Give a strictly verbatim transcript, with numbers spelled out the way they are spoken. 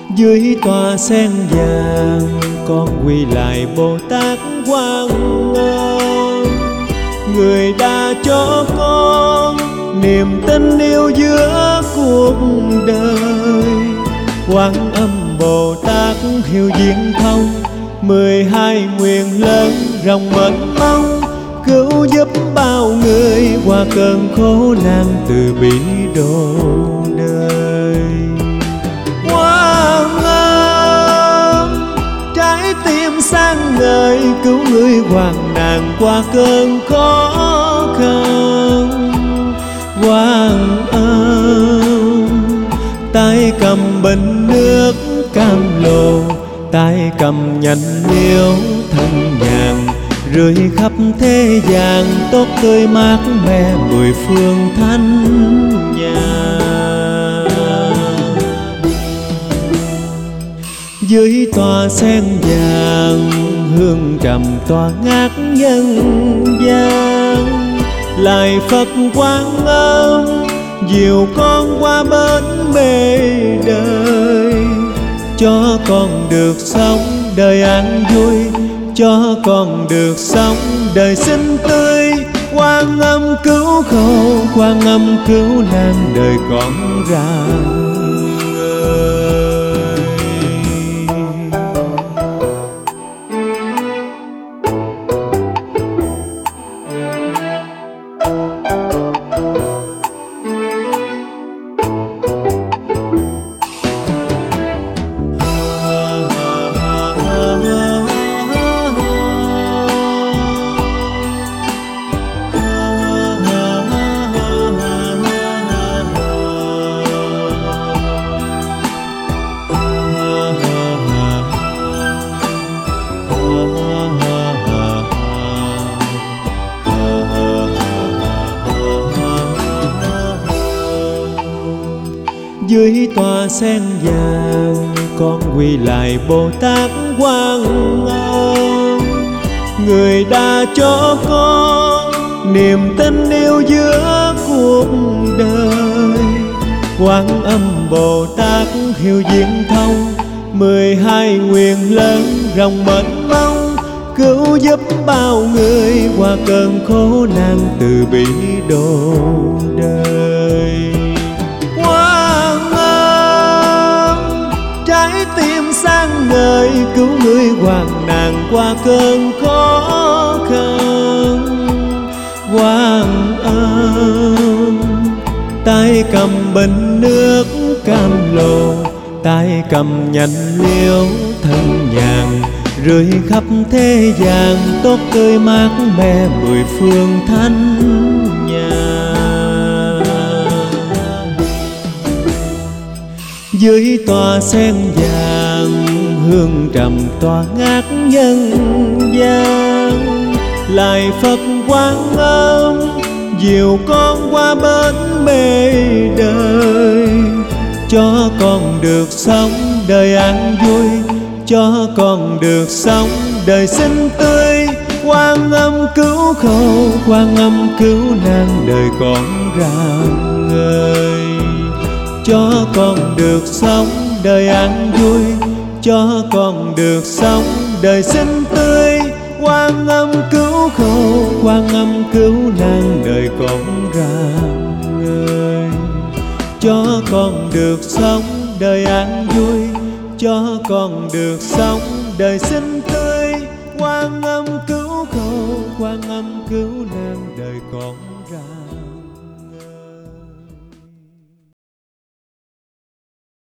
Dưới tòa sen vàng con quỳ lại Bồ Tát Quan Âm, người đã cho con niềm tin yêu giữa cuộc đời. Quan Âm Bồ Tát hiểu diễn thông, mười hai nguyện lớn rộng mênh mông, cứu giúp bao người qua cơn khổ nạn từ bi độ đời. Quan Âm trái tim sáng ngời, cứu người hoạn nạn qua cơn khó khăn. Quan Âm tay cầm bình nước cam lồ, tay cầm nhành liễu thân nhàn, rưới khắp thế gian tốt tươi mát mẻ mười phương thanh nhàn. Dưới tòa sen vàng hương trầm tỏa ngát nhân gian, lại Phật Quan Âm dìu con qua bến mê đời, cho con được sống đời an vui, cho con được sống đời xinh tươi. Quan Âm cứu khổ, Quan Âm cứu nạn đời con rạng ngời. Dưới tòa sen vàng con quỳ lại Bồ Tát Quan Âm, người đã cho con niềm tin yêu giữa cuộc đời. Quan Âm Bồ Tát hiểu diễn thông, mười hai nguyện lớn rộng mênh mông, cứu giúp bao người qua cơn khổ nạn từ bi độ đời. Trái tim sáng ngời, cứu người hoạn nạn qua cơn khó khăn. Quan Âm tay cầm bình nước cam lồ, tay cầm nhành liễu thân nhàn, rưới khắp thế gian tốt tươi mát mẻ mười phương thanh nhàn. Dưới tòa sen vàng hương trầm tỏa ngát nhân gian, lại Phật Quan Âm dìu con qua bến mê đời, cho con được sống đời an vui, cho con được sống đời xinh tươi. Quan Âm cứu khổ, Quan Âm cứu nạn đời con rạng ngời, cho con được sống đời an vui, cho con được sống đời xinh tươi. Quan Âm cứu khổ, Quan Âm cứu nạn đời con rạng ngời, cho con được sống đời an vui, cho con được sống đời xinh tươi. Quan Âm cứu khổ, Quan Âm cứu nạn đời con rạng